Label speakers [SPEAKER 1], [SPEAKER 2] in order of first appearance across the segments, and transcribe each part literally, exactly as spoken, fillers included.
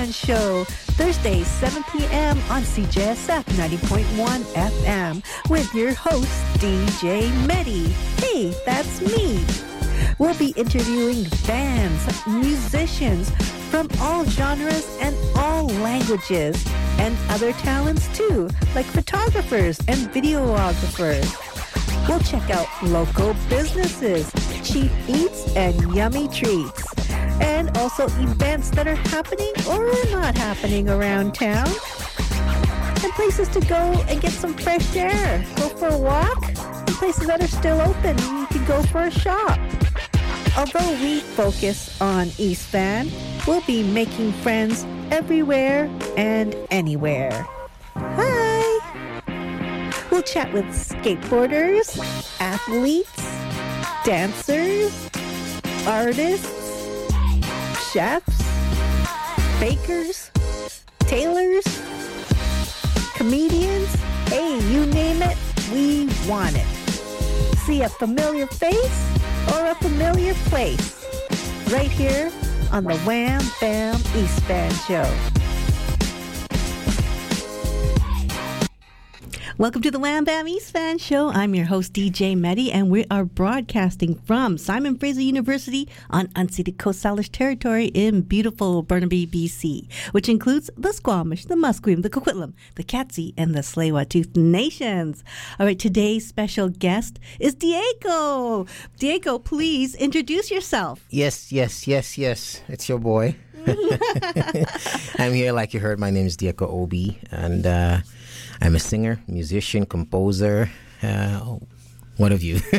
[SPEAKER 1] Band Show, Thursdays, seven p.m. on C J S F ninety point one F M with your host, D J Medi. Hey, that's me. We'll be interviewing bands, musicians from all genres and all languages, and other talents too, like photographers and videographers. We'll check out local businesses, cheap eats, and yummy treats. And also events that are happening or not happening around town. And places to go and get some fresh air. Go for a walk. And places that are still open. You can go for a shop. Although we focus on East Van, we'll be making friends everywhere and anywhere. Hi! We'll chat with skateboarders, athletes, dancers, artists, chefs, bakers, tailors, comedians. Hey, you name it, we want it. See a familiar face or a familiar place right here on the Wham Bam East Band Show. Welcome to the Wham Bam East Fan Show. I'm your host, D J Medi, and we are broadcasting from Simon Fraser University on unceded Coast Salish territory in beautiful Burnaby, B C, which includes the Squamish, the Musqueam, the Coquitlam, the Katzie, and the Tsleil-Waututh nations. All right, today's special guest is Diego. Diego, please introduce yourself.
[SPEAKER 2] Yes, yes, yes, yes. It's your boy. I'm here, like you heard. My name is Diego Obi, and uh, I'm a singer, musician, composer. Uh, oh, what of you?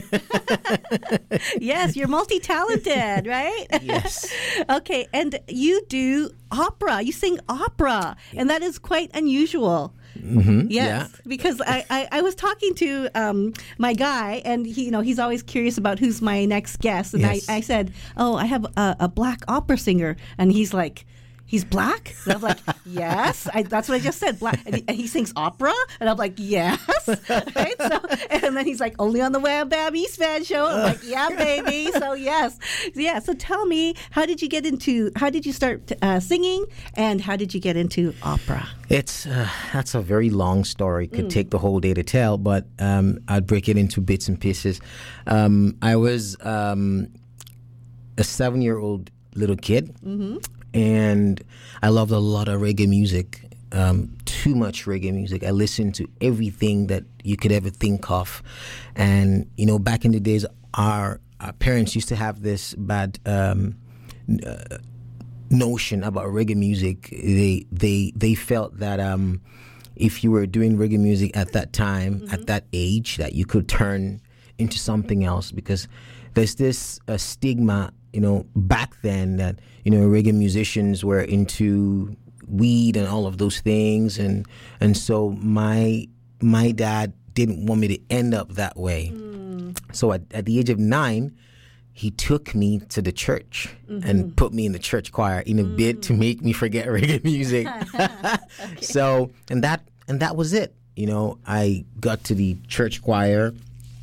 [SPEAKER 1] Yes, you're multi-talented, right?
[SPEAKER 2] Yes.
[SPEAKER 1] Okay, and you do opera. You sing opera, and that is quite unusual.
[SPEAKER 2] Mm-hmm,
[SPEAKER 1] yes,
[SPEAKER 2] yeah.
[SPEAKER 1] Because I, I, I was talking to um, my guy, and he, you know, he's always curious about who's my next guest. And
[SPEAKER 2] Yes.
[SPEAKER 1] I, I said, oh, I have a, a black opera singer. And he's like, he's black? And I'm like, yes. I, that's what I just said. Black. And he, and he sings opera? And I'm like, yes. Right? So, and then he's like, only on the Wham Bam East Fan Show. I'm like, yeah, baby. So, yes. Yeah. So tell me, how did you get into, how did you start uh, singing? And how did you get into opera?
[SPEAKER 2] It's uh, that's a very long story. Could mm. take the whole day to tell, but um, I'd break it into bits and pieces. Um, I was um, a seven-year-old little kid. Mm-hmm. And I loved a lot of reggae music, um, too much reggae music. I listened to everything that you could ever think of. And, you know, back in the days, our, our parents used to have this bad um, uh, notion about reggae music. They they they felt that um, if you were doing reggae music at that time, mm-hmm. at that age, that you could turn into something else, because there's this uh, stigma, you know, back then that, you know, reggae musicians were into weed and all of those things. And and so my my dad didn't want me to end up that way. Mm. So at, at the age of nine, he took me to the church mm-hmm. and put me in the church choir in a mm. bid to make me forget reggae music. Okay. So, and that and that was it. You know, I got to the church choir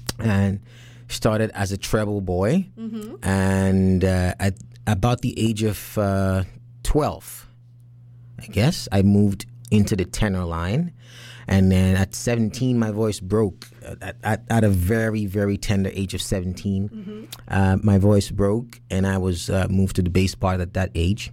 [SPEAKER 2] and started as a treble boy, mm-hmm. and uh, at about the age of uh, twelve, I guess, I moved into the tenor line, and then at seventeen, my voice broke. At, at, at a very, very tender age of seventeen, mm-hmm. uh, my voice broke, and I was uh, moved to the bass part at that age.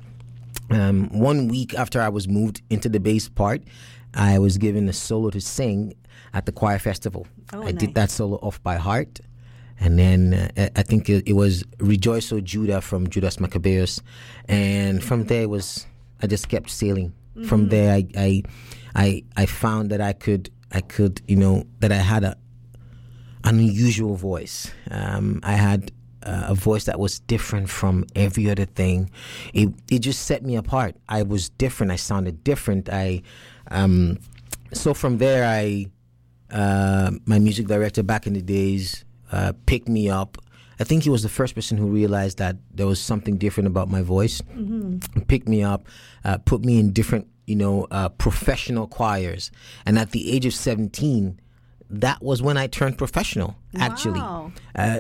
[SPEAKER 2] Um, one week after I was moved into the bass part, I was given a solo to sing at the choir festival. Oh, I nice. did that solo off by heart. And then uh, I think it, it was Rejoice, O Judah from Judas Maccabeus. And from there, it was I just kept sailing. Mm-hmm. From there, I, I I I found that I could, I could you know, that I had a an unusual voice. Um, I had uh, a voice that was different from every other thing. It it just set me apart. I was different. I sounded different. I um, So from there, I uh, my music director back in the days, Uh, picked me up. I think he was the first person who realized that there was something different about my voice. Mm-hmm. Picked me up, uh, put me in different, you know, uh, professional choirs. And at the age of seventeen, that was when I turned professional, actually.
[SPEAKER 1] Wow.
[SPEAKER 2] Uh,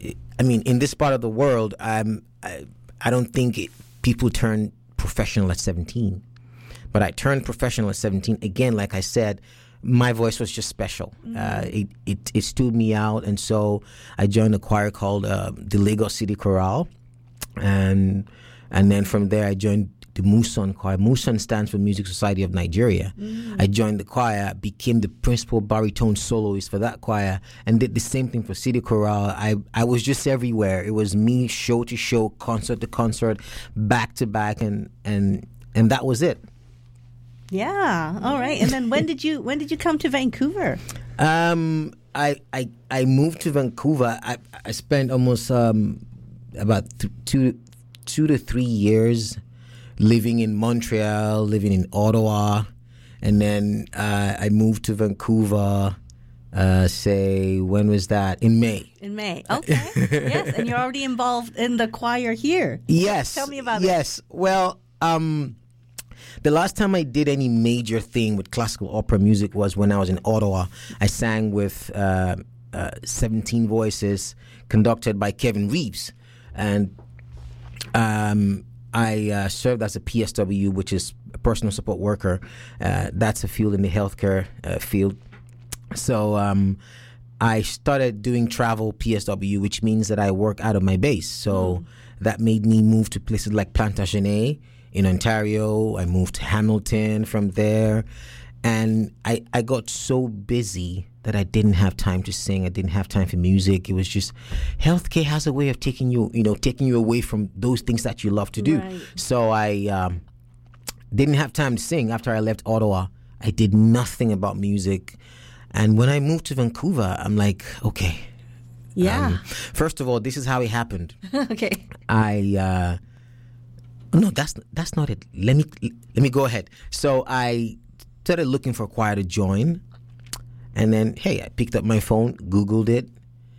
[SPEAKER 2] I mean, in this part of the world, um, I, I don't think it, people turn professional at seventeen. but I turned professional at seventeen. Again, like I said, my voice was just special. Mm-hmm. Uh, it, it it stood me out, and so I joined a choir called uh, the Lagos City Chorale, and and then from there I joined the Muson Choir. Muson stands for Music Society of Nigeria. Mm. I joined the choir, became the principal baritone soloist for that choir, and did the same thing for City Chorale. I, I was just everywhere. It was me, show to show, concert to concert, back to back, and and and that was it.
[SPEAKER 1] Yeah. All right. And then when did you when did you come to Vancouver?
[SPEAKER 2] Um, I I I moved to Vancouver. I I spent almost um about th- two two to three years living in Montreal, living in Ottawa, and then uh, I moved to Vancouver, uh, say, when was that? In May.
[SPEAKER 1] In May, okay. Yes, and you're already involved in the choir here.
[SPEAKER 2] Yes.
[SPEAKER 1] Tell me about
[SPEAKER 2] yes.
[SPEAKER 1] it.
[SPEAKER 2] Yes, well, um, the last time I did any major thing with classical opera music was when I was in Ottawa. I sang with uh, uh, seventeen Voices, conducted by Kevin Reeves, and um I uh, served as a P S W, which is a personal support worker. Uh, that's a field in the healthcare uh, field. So um, I started doing travel P S W, which means that I work out of my base. So mm. that made me move to places like Plantagenet in Ontario. I moved to Hamilton from there. And I, I got so busy that I didn't have time to sing. I didn't have time for music. It was just, healthcare has a way of taking you, you know, taking you away from those things that you love to do.
[SPEAKER 1] Right.
[SPEAKER 2] So I um, didn't have time to sing. After I left Ottawa, I did nothing about music. And when I moved to Vancouver, I'm like, okay.
[SPEAKER 1] Yeah.
[SPEAKER 2] Um, first of all, this is how it happened.
[SPEAKER 1] Okay.
[SPEAKER 2] I, uh, no, that's that's not it. Let me let me go ahead. So I started looking for a choir to join, and then hey, I picked up my phone, Googled it,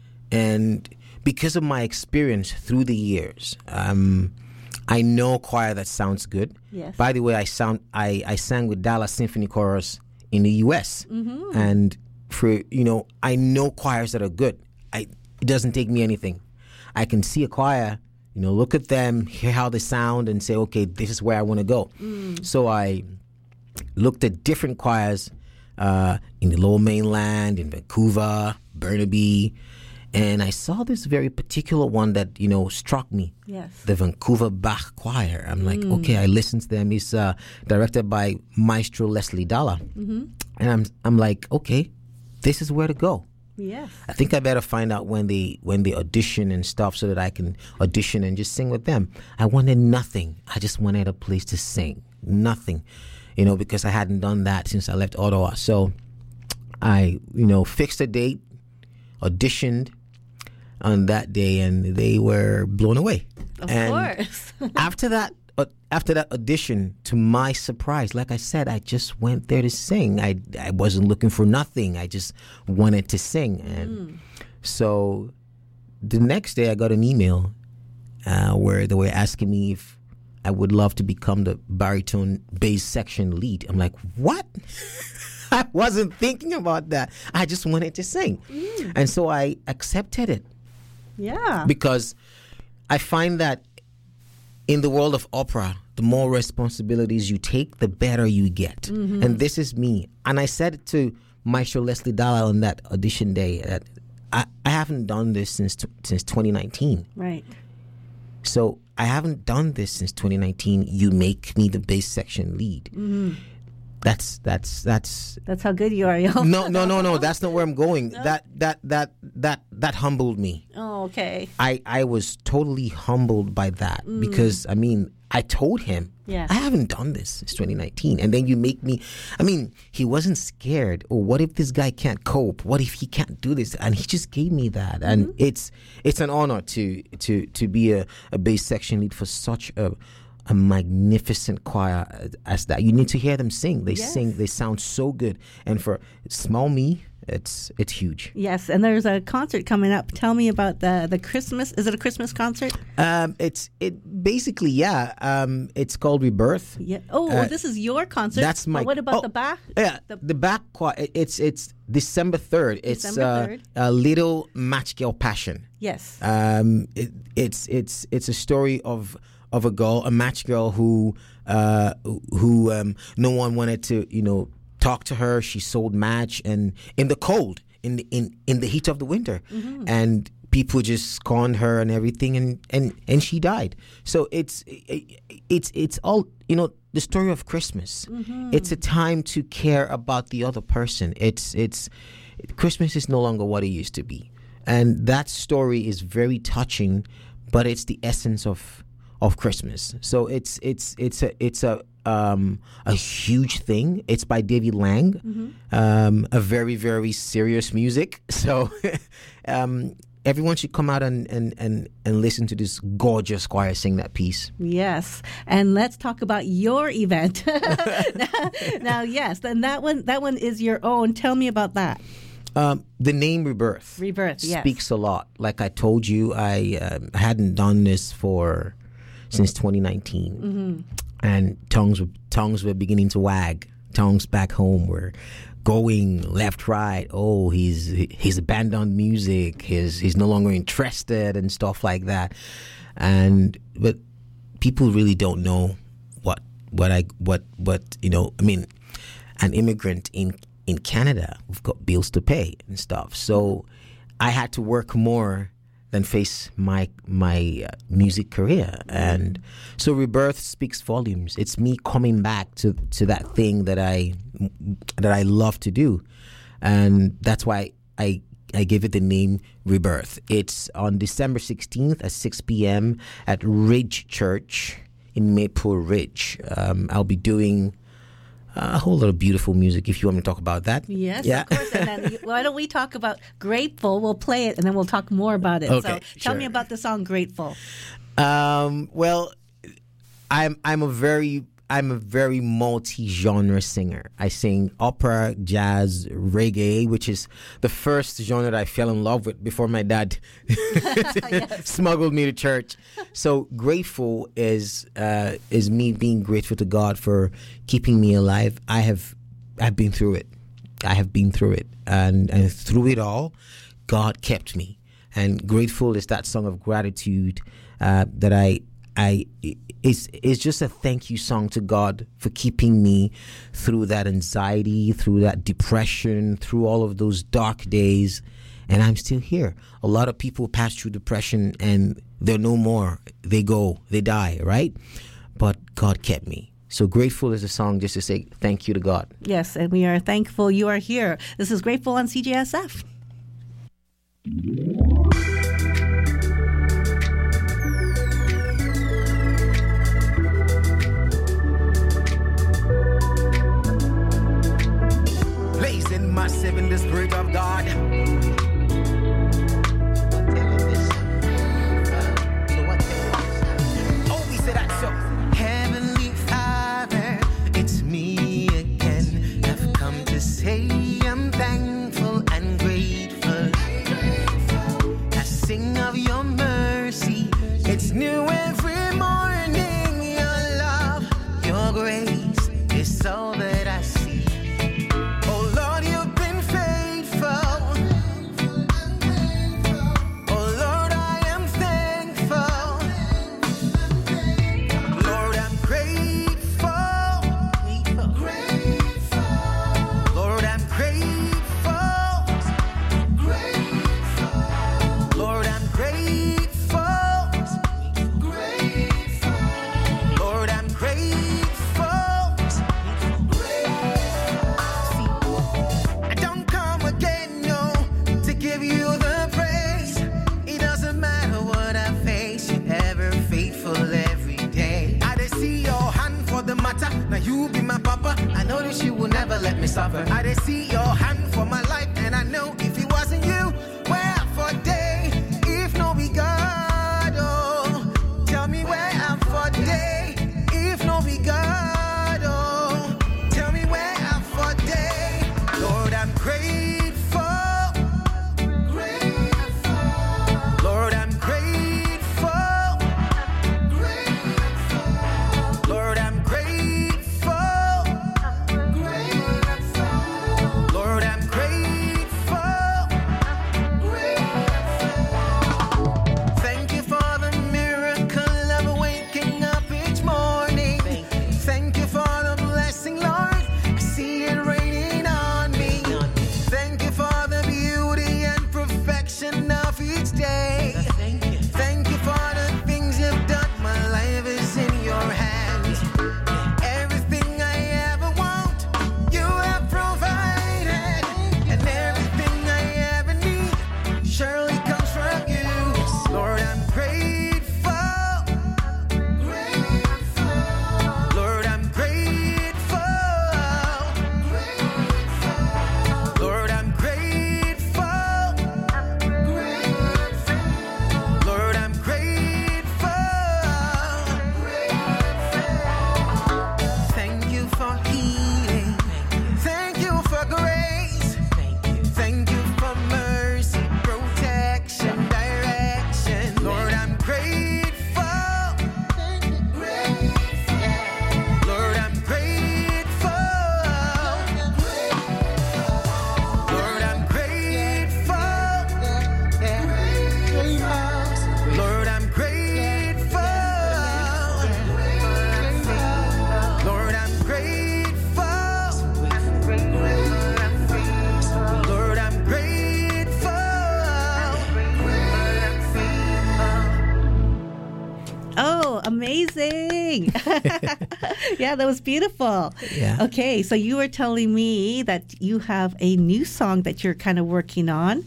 [SPEAKER 2] and because of my experience through the years, um, I know a choir that sounds good.
[SPEAKER 1] Yes.
[SPEAKER 2] By the way, I sound I, I sang with Dallas Symphony Chorus in the U S
[SPEAKER 1] Mm-hmm.
[SPEAKER 2] and for you know I know choirs that are good. I it doesn't take me anything. I can see a choir, you know, look at them, hear how they sound, and say, okay, this is where I want to go.
[SPEAKER 1] Mm.
[SPEAKER 2] So I looked at different choirs uh, in the Lower Mainland, in Vancouver, Burnaby, and I saw this very particular one that, you know, struck me.
[SPEAKER 1] Yes.
[SPEAKER 2] The Vancouver Bach Choir. I'm like, mm. okay, I listened to them. It's uh, directed by Maestro Leslie Dalla.
[SPEAKER 1] Mm-hmm.
[SPEAKER 2] And I'm I'm like, okay, this is where to go.
[SPEAKER 1] Yes.
[SPEAKER 2] I think I better find out when they when they audition and stuff so that I can audition and just sing with them. I wanted nothing. I just wanted a place to sing. Nothing. You know, because I hadn't done that since I left Ottawa. So I, you know, fixed a date, auditioned on that day, and they were blown away.
[SPEAKER 1] Of
[SPEAKER 2] and
[SPEAKER 1] course.
[SPEAKER 2] after that, uh, after that audition, to my surprise, like I said, I just went there to sing. I I wasn't looking for nothing. I just wanted to sing, and mm. so the next day I got an email uh, where they were asking me if I would love to become the baritone bass section lead. I'm like, what? I wasn't thinking about that. I just wanted to sing. Mm. And so I accepted it.
[SPEAKER 1] Yeah.
[SPEAKER 2] Because I find that in the world of opera, the more responsibilities you take, the better you get. Mm-hmm. And this is me. And I said it to Maestro Leslie Dalla on that audition day that I, I haven't done this since since twenty nineteen.
[SPEAKER 1] Right.
[SPEAKER 2] So I haven't done this since twenty nineteen. You make me the bass section lead.
[SPEAKER 1] Mm-hmm.
[SPEAKER 2] That's that's that's.
[SPEAKER 1] That's how good you are, yo.
[SPEAKER 2] no, no, no, no. That's not where I'm going. No? That that that that that humbled me.
[SPEAKER 1] Oh, okay.
[SPEAKER 2] I I was totally humbled by that mm. because I mean I told him,
[SPEAKER 1] yeah,
[SPEAKER 2] I haven't done this since twenty nineteen, and then you make me. I mean, he wasn't scared. Or what if this guy can't cope? What if he can't do this? And he just gave me that, and mm-hmm. it's it's an honor to to to be a, a bass section lead for such a. a magnificent choir as that. You need to hear them sing. They
[SPEAKER 1] yes.
[SPEAKER 2] sing. They sound so good. And for small me, it's it's huge.
[SPEAKER 1] Yes, and there's a concert coming up. Tell me about the the Christmas. Is it a Christmas concert?
[SPEAKER 2] Um, it's it basically yeah. Um, it's called Rebirth.
[SPEAKER 1] Yeah. Oh, uh, well, this is your concert.
[SPEAKER 2] That's my.
[SPEAKER 1] But what about
[SPEAKER 2] oh,
[SPEAKER 1] the Bach?
[SPEAKER 2] Yeah, the, the Bach choir. It's it's December third. It's
[SPEAKER 1] December third.
[SPEAKER 2] Uh, a Little Match Girl Passion.
[SPEAKER 1] Yes.
[SPEAKER 2] Um, it, it's it's it's a story of of a girl, a match girl who uh, who um, no one wanted to, you know, talk to her. She sold match and in the cold, in the, in in the heat of the winter, mm-hmm. and people just scorned her and everything, and, and, and she died. So it's it's it's all, you know, the story of Christmas. Mm-hmm. It's a time to care about the other person. It's it's Christmas is no longer what it used to be, and that story is very touching. But it's the essence of of Christmas. So it's it's it's a it's a um, a huge thing. It's by David Lang, mm-hmm. um, a very very serious music. So um, everyone should come out and, and, and, and listen to this gorgeous choir sing that piece.
[SPEAKER 1] Yes, and let's talk about your event. now, now, yes, then that one that one is your own. Tell me about that.
[SPEAKER 2] Um, the name Rebirth,
[SPEAKER 1] Rebirth yes.
[SPEAKER 2] speaks a lot. Like I told you, I uh, hadn't done this for since twenty nineteen, mm-hmm. and tongues were, tongues were beginning to wag. Tongues back home were going left, right. Oh, he's he's abandoned music. He's he's no longer interested and stuff like that. And but people really don't know what what I what what you know. I mean, an immigrant in. In Canada, we've got bills to pay and stuff. So I had to work more than face my my uh, music career. And so Rebirth speaks volumes. It's me coming back to, to that thing that I that I love to do. And that's why I I give it the name Rebirth. It's on December sixteenth at six p.m. at Ridge Church in Maple Ridge. Um, I'll be doing a whole lot of beautiful music, if you want me to talk about that.
[SPEAKER 1] Yes, yeah. Of course. And then why don't we talk about Grateful? We'll play it, and then we'll talk more about it.
[SPEAKER 2] Okay,
[SPEAKER 1] so tell
[SPEAKER 2] sure.
[SPEAKER 1] me about the song Grateful.
[SPEAKER 2] Um, well, I'm I'm a very I'm a very multi-genre singer. I sing opera, jazz, reggae, which is the first genre that I fell in love with before my dad smuggled me to church. So Grateful is uh, is me being grateful to God for keeping me alive. I have I've been through it. I have been through it, and and through it all, God kept me. And Grateful is that song of gratitude uh, that I. I it's it's just a thank you song to God for keeping me through that anxiety, through that depression, through all of those dark days, and I'm still here. A lot of people pass through depression and they're no more. They go, they die, right? But God kept me. So Grateful is a song just to say thank you to God.
[SPEAKER 1] Yes, and we are thankful you are here. This is Grateful on C J S F.
[SPEAKER 3] Massive in the Spirit of God. Oh, we say that so. Heavenly Father, it's me again. I've come to say I'm thankful and grateful. I sing of your mercy. It's new every morning. Your love, your grace is all that I see. You be my papa, I know that you will never let me suffer. I did see your hand for my life, and I know if it wasn't you, where for day, if no be God, oh, tell me where I'm for day, if no be God, oh, tell me where I'm for day. Lord, I'm grateful, grateful. Lord, I'm grateful, grateful. Lord, I'm grateful. Lord,
[SPEAKER 1] Amazing. Yeah, that was beautiful.
[SPEAKER 2] Yeah.
[SPEAKER 1] Okay, so you were telling me that you have a new song that you're kind of working on.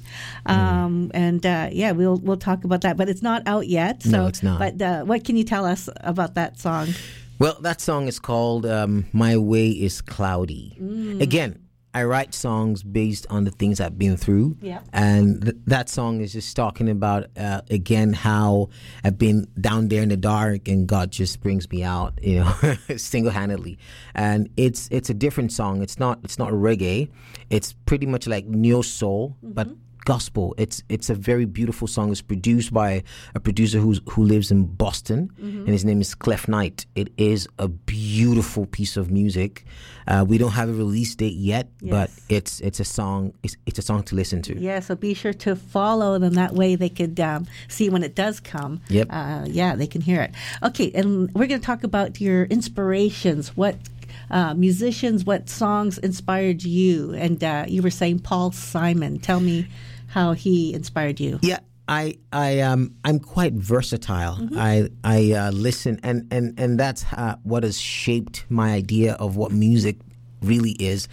[SPEAKER 1] Um, mm. And uh, yeah, we'll we'll talk about that, but it's not out yet. So,
[SPEAKER 2] no, it's not.
[SPEAKER 1] But uh, what can you tell us about that song?
[SPEAKER 2] Well, that song is called um, My Way is Cloudy. Mm. Again, I write songs based on the things I've been through.
[SPEAKER 1] Yep.
[SPEAKER 2] And th- that song is just talking about, uh, again, how I've been down there in the dark and God just brings me out, you know, single-handedly. And it's it's a different song. It's not it's not reggae. It's pretty much like neo soul, mm-hmm. but gospel. It's it's a very beautiful song. It's produced by a producer who's who lives in Boston, mm-hmm. and his name is Clef Knight. It is a beautiful piece of music. Uh, we don't have a release date yet, yes. but it's it's a song. It's, it's a song to listen to.
[SPEAKER 1] Yeah, so be sure to follow them. That way they could um, see when it does come.
[SPEAKER 2] Yep.
[SPEAKER 1] Uh, yeah, they can hear it. Okay, and we're going to talk about your inspirations. What Uh, musicians, what songs inspired you? And uh, you were saying Paul Simon. Tell me how he inspired you.
[SPEAKER 2] Yeah, I, I, um, I'm quite versatile. Mm-hmm. I, I uh, listen, and and and that's uh, what has shaped my idea of what music really is.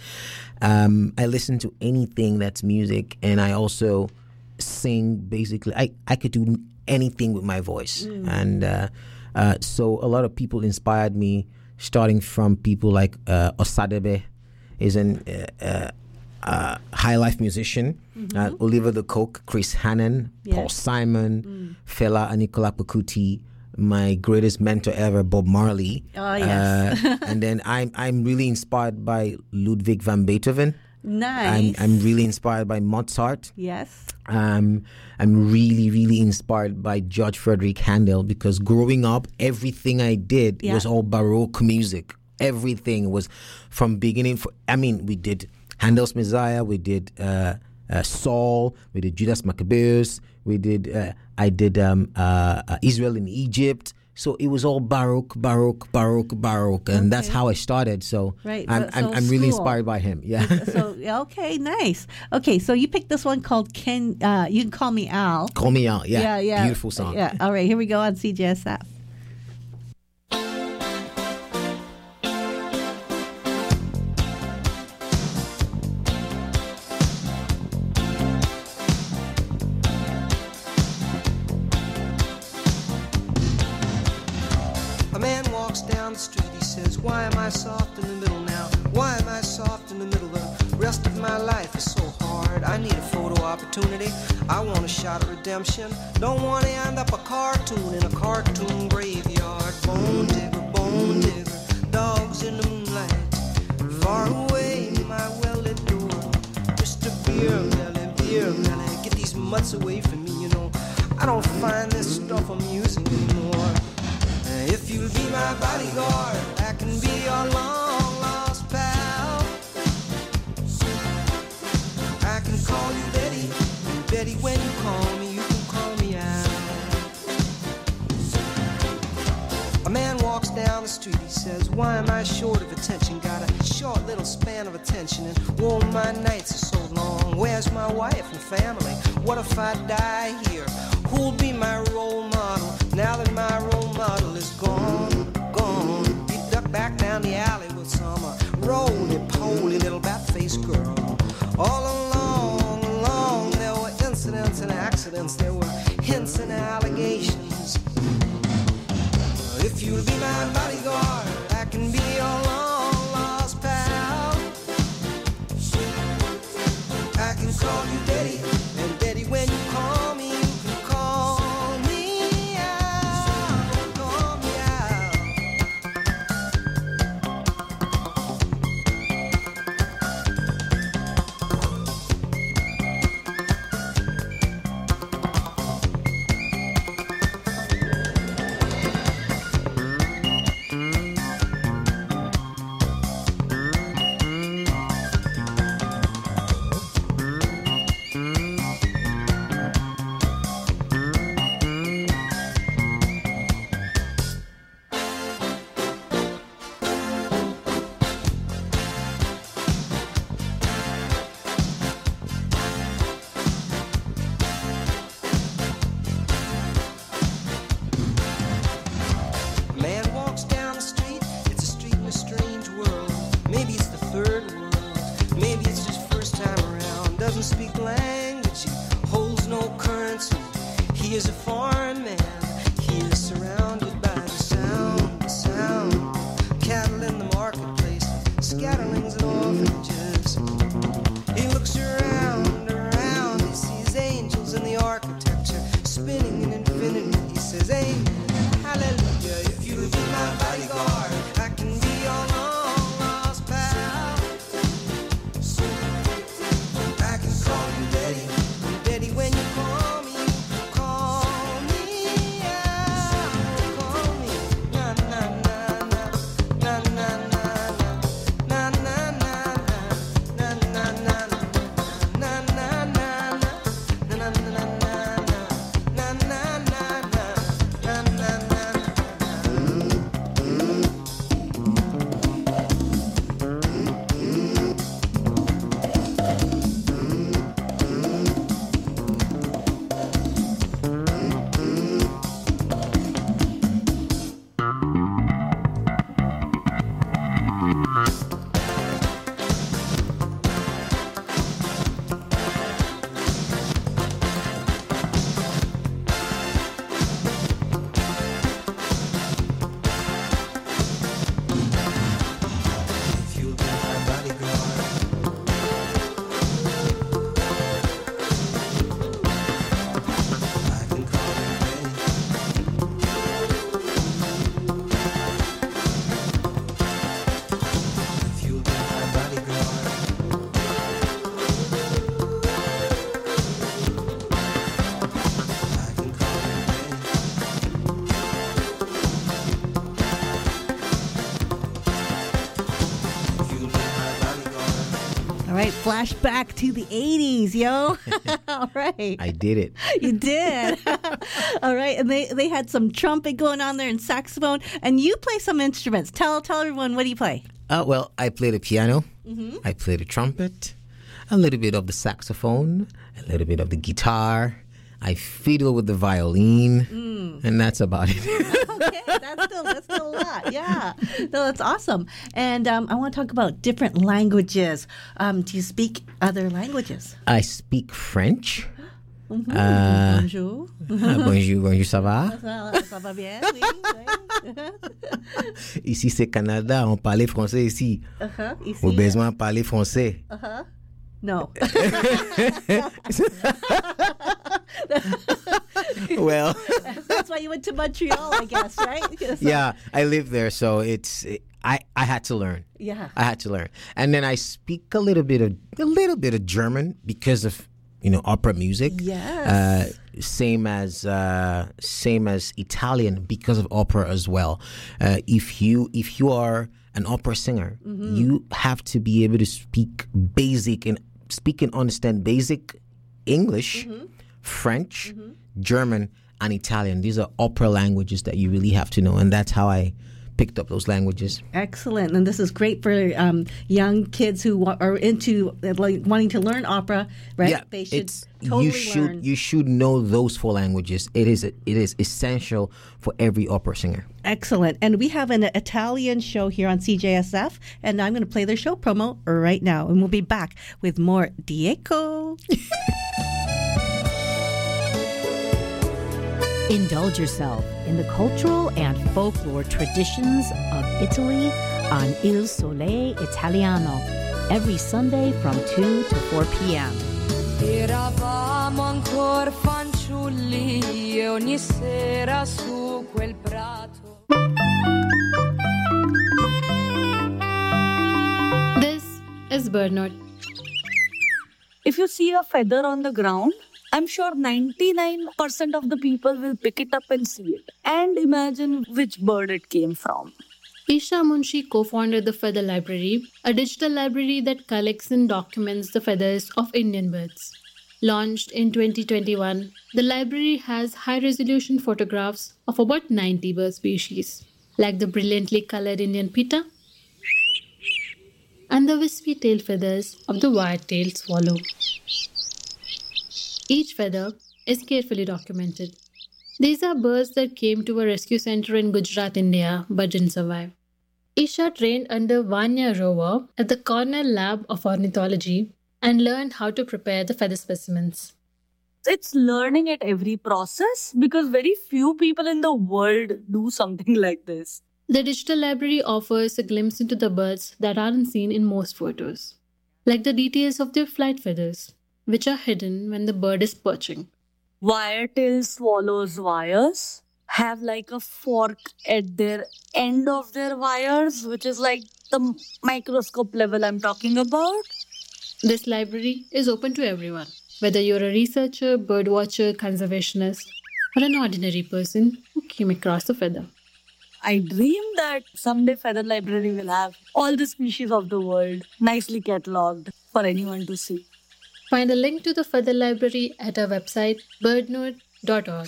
[SPEAKER 2] Um, I listen to anything that's music, and I also sing. Basically, I, I could do anything with my voice, mm. and uh, uh, so a lot of people inspired me. Starting from people like uh, Osadebe, is an uh, uh, uh, high life musician. Mm-hmm. Uh, Oliver the Coke, Chris Hannon, yes. Paul Simon, mm. Fela Anikulapo Kuti, my greatest mentor ever, Bob Marley.
[SPEAKER 1] Oh yes.
[SPEAKER 2] uh, and then I'm I'm really inspired by Ludwig van Beethoven.
[SPEAKER 1] Nice.
[SPEAKER 2] I'm I'm really inspired by Mozart.
[SPEAKER 1] Yes.
[SPEAKER 2] Um, I'm really, really inspired by George Frederick Handel because growing up, everything I did yeah. was all Baroque music. Everything was from beginning. For, I mean, we did Handel's Messiah, we did uh, uh, Saul, we did Judas Maccabeus, we did. Uh, I did um, uh, uh, Israel in Egypt. So it was all Baroque, Baroque, Baroque, Baroque, and okay. that's how I started. So
[SPEAKER 1] right.
[SPEAKER 2] I'm,
[SPEAKER 1] so
[SPEAKER 2] I'm, I'm really inspired by him. Yeah.
[SPEAKER 1] So okay, nice. Okay, so you picked this one called "Can uh, You Can Call Me Al."
[SPEAKER 2] Call Me Al. Yeah.
[SPEAKER 1] Yeah, yeah.
[SPEAKER 2] Beautiful song.
[SPEAKER 1] Yeah. All right, here we go on C J S F.
[SPEAKER 3] Why am I soft in the middle now? Why am I soft in the middle? The rest of my life is so hard. I need a photo opportunity. I want a shot at redemption. Don't want to end up a cartoon in a cartoon graveyard. Bone digger, bone digger, dogs in the moonlight. Far away, my well-lit door. Mister Beer Melly, Beer Melly, get these mutts away from me, you know. I don't find this stuff amusing anymore. If you'll be my bodyguard, I can be your long-lost pal. I can call you Betty, and Betty, when you call me, you can call me out. A man walks down the street, he says, why am I short of attention? Got a short little span of attention, and oh, my nights are so long. Where's my wife and family? What if I die here? Who'll be my role model now that my role model is gone, gone? He ducked back down the alley with some uh, roly-poly little bat-faced girl. All along, along, there were incidents and accidents. There were hints and allegations. If you'll be my bodyguard, I can be your long-lost pal. I can call you Betty, and Betty, when you call me, Sing hallelujah if you be my bodyguard. I can be your long lost pal. So I can call you Daddy. Daddy, when you call me, call me out. Call me. Na na na na. Na na na na. Na na na na. Na na na na. Na na na na. Na na na na. Na na na na. Na na na. If you'll be my bodyguard, I can call you Daddy. If you'll be my bodyguard, I can call you Daddy. If you'll be my bodyguard.
[SPEAKER 1] All right, flashback to the eighties, yo. All right.
[SPEAKER 2] I did it.
[SPEAKER 1] You did. All right. And they, they had some trumpet going on there and saxophone. And you play some instruments. Tell tell everyone, what do you play?
[SPEAKER 2] Uh, well, I play the piano. I play the trumpet, a little bit of the saxophone, a little bit of the guitar. I fiddle with the violin, and that's about it.
[SPEAKER 1] Okay, that's still that's still a lot. Yeah, no, that's awesome. And um, I want to talk about different languages. Um, do you speak other languages?
[SPEAKER 2] I speak French.
[SPEAKER 1] Mhm.
[SPEAKER 2] Uh,
[SPEAKER 1] Bonjour.
[SPEAKER 2] Ah, bonjour, bonjour, ça va?
[SPEAKER 1] Ça, ça va bien? Oui. oui.
[SPEAKER 2] Ici, c'est Canada, on parlait français ici.
[SPEAKER 1] Uh-huh. Ici,
[SPEAKER 2] Au besoin de parler français.
[SPEAKER 1] uh-huh. No.
[SPEAKER 2] Well,
[SPEAKER 1] That's why you went to Montreal, I guess, right? So-
[SPEAKER 2] yeah, I live there, so it's I I had to learn.
[SPEAKER 1] Yeah.
[SPEAKER 2] I had to learn, and then I speak a little bit of a little bit of German because of you know opera music.
[SPEAKER 1] Yes.
[SPEAKER 2] Uh, same as uh, same as Italian because of opera as well. Uh, if you if you are an opera singer, you have to be able to speak basic and speak and understand basic English, French, German, and Italian. These are opera languages that you really have to know, and that's how I picked up those languages.
[SPEAKER 1] Excellent. And this is great for um, young kids who wa- are into uh, like wanting to learn opera, right?
[SPEAKER 2] Yeah,
[SPEAKER 1] They should
[SPEAKER 2] it's
[SPEAKER 1] totally
[SPEAKER 2] you should
[SPEAKER 1] learn.
[SPEAKER 2] you should know those four languages. It is it is essential for every opera singer.
[SPEAKER 1] Excellent. And we have an Italian show here on C J S F, and I'm going to play their show promo right now. And we'll be back with more Diego.
[SPEAKER 4] Indulge yourself in the cultural and folklore traditions of Italy on Il Sole Italiano every Sunday from two to four p.m.
[SPEAKER 5] Eravamo ancora fanciulli e ogni sera su quel prato.
[SPEAKER 6] This is Bernard.
[SPEAKER 7] If you see a feather on the ground, I'm sure ninety-nine percent of the people will pick it up and see it and imagine which bird it came from.
[SPEAKER 6] Isha Munshi co-founded the Feather Library, a digital library that collects and documents the feathers of Indian birds. Launched in twenty twenty-one, the library has high-resolution photographs of about ninety bird species, like the brilliantly colored Indian pitta and the wispy tail feathers of the wire-tailed swallow. Each feather is carefully documented. These are birds that came to a rescue center in Gujarat, India, but didn't survive. Isha trained under Vanya Rover at the Cornell Lab of Ornithology and learned how to prepare the feather specimens.
[SPEAKER 7] It's learning at every process because very few people in the world do something like this.
[SPEAKER 6] The digital library offers a glimpse into the birds that aren't seen in most photos, like the details of their flight feathers, which are hidden when the bird is perching.
[SPEAKER 7] Wire-tailed swallows' wires have like a fork at their end of their wires, which is like the microscope level I'm talking about.
[SPEAKER 6] This library is open to everyone, whether you're a researcher, birdwatcher, conservationist, or an ordinary person who came across a feather.
[SPEAKER 7] I dream that someday Feather Library will have all the species of the world nicely catalogued for anyone to see.
[SPEAKER 6] Find a link to the Feather Library at our website, birdnode dot org.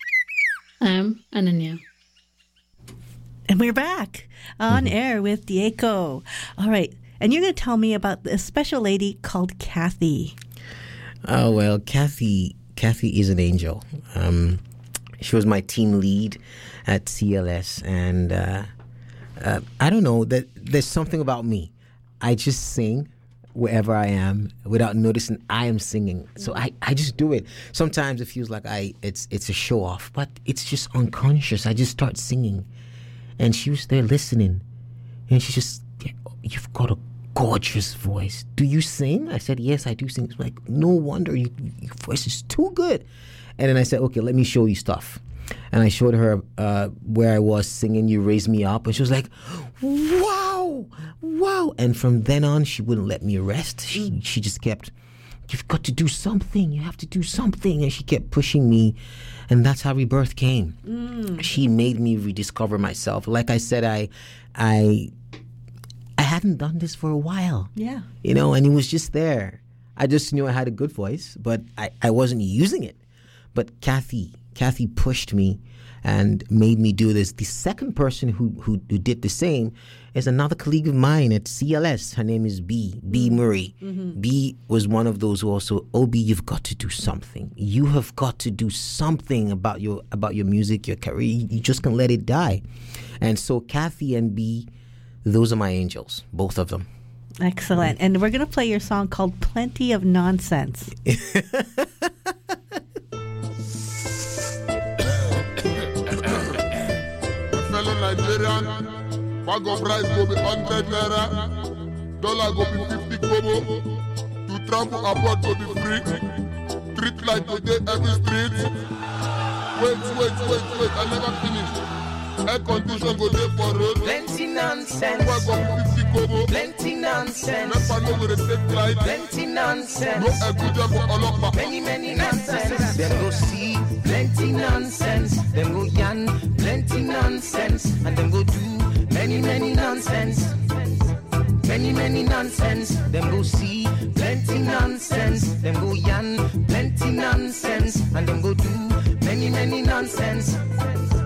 [SPEAKER 6] I'm Ananya.
[SPEAKER 8] And we're back on mm-hmm. air with Diego. All right. And you're going to tell me about a special lady called Kathy.
[SPEAKER 2] Oh, well, Kathy Kathy is an angel. Um, she was my team lead at C L S. And uh, uh, I don't know, that there's something about me. I just sing wherever I am without noticing I am singing. So I, I just do it. Sometimes it feels like I it's it's a show off, but it's just unconscious. I just start singing. And she was there listening. And she just, you've got a gorgeous voice. Do you sing? I said, yes, I do sing. It's like, no wonder, you, your voice is too good. And then I said, okay, let me show you stuff. And I showed her uh, where I was singing You Raise Me Up. And she was like, wow, wow. And from then on, she wouldn't let me rest. She, she just kept, you've got to do something. You have to do something. And she kept pushing me. And that's how Rebirth came. Mm. She made me rediscover myself. Like I said, I, I, I hadn't done this for a while.
[SPEAKER 8] Yeah.
[SPEAKER 2] You know, and it was just there. I just knew I had a good voice, but I, I wasn't using it. But Kathy, Kathy pushed me and made me do this. The second person who, who, who did the same is another colleague of mine at C L S. Her name is B, B Murray. Mm-hmm. B was one of those who also, oh, B, you've got to do something. You have got to do something about your about your music, your career. You, you just can't let it die. And so Kathy and B, those are my angels, both of them.
[SPEAKER 8] Excellent. Mm-hmm. And we're going to play your song called Plenty of Nonsense.
[SPEAKER 9] Nigerian, bag of rice go be hundred naira, dollar go be fifty kobo, to travel abroad go be free, street light go dey every street. Wait, wait, wait, wait, I never finish. Air condition go dey for road.
[SPEAKER 3] Plenty nonsense.
[SPEAKER 9] Uber go be fifty kobo.
[SPEAKER 3] Plenty nonsense.
[SPEAKER 9] Never know where they take flight.
[SPEAKER 3] Plenty nonsense.
[SPEAKER 9] No Abuja for Olopa.
[SPEAKER 3] Many, many nonsense. Them go see plenty nonsense. Them go yarn plenty nonsense. And them go do many, many nonsense. Many, many nonsense. Them go see plenty nonsense. Them go yarn plenty nonsense. And them go do many, many nonsense.